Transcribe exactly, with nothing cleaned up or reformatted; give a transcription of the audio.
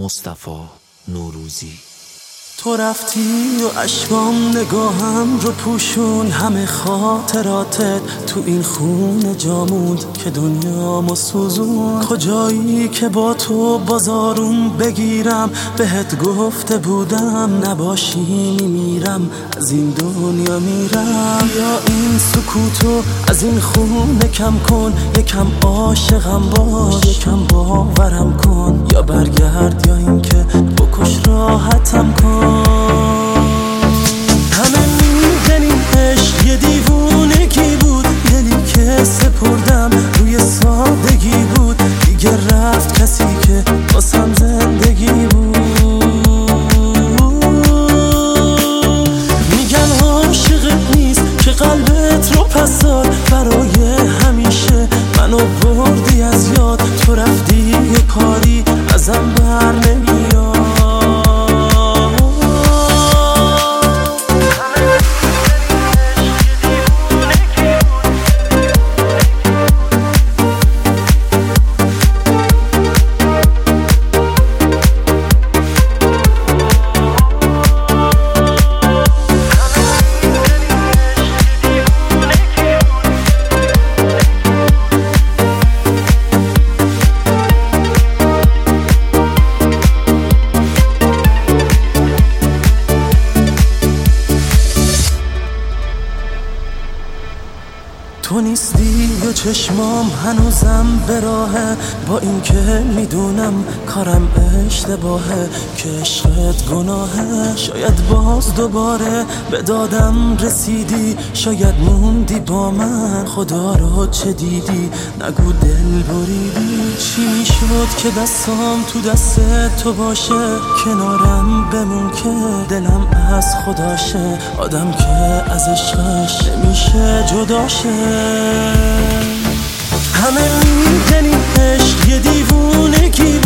مصطفی نوروزی. تو رفتی و اشکام نگاهم رو پوشون، همه خاطراتت تو این خونه جاموند که دنیامو سوزون. کجایی که با تو بازارون بگیرم، بهت گفته بودم نباشی میمیرم، از این دنیا میرم. یا این سکوتو از این خونه کم کن، یکم عاشقم باش، یکم باورم کن، یا برگرد یا این که بکش راحتم کن. همه میدنیم عشق یه دیوونگی بود، دلی که سپردم روی سادگی بود، دیگه رفت کسی که واسم زندگی بود. میگن عاشقت نیست که قلبت رو پس داد، برای همیشه منو بردی از یاد، تو رفتی یه کاری ازم بر نمیاد. تو نیستی و چشمام هنوزم به راهه، با این که میدونم کارم اشتباهه، که عشقت گناهه. شاید باز دوباره به دادم رسیدی، شاید موندی با من، خدا رو چه دیدی نگو دل بریدی. چی میشد که دستام تو دست تو باشه، کنارم بمون که دلم از خداشه، آدم که از عشقش نمیشه جداشه. همه میدنیم عشق یه دیوونگی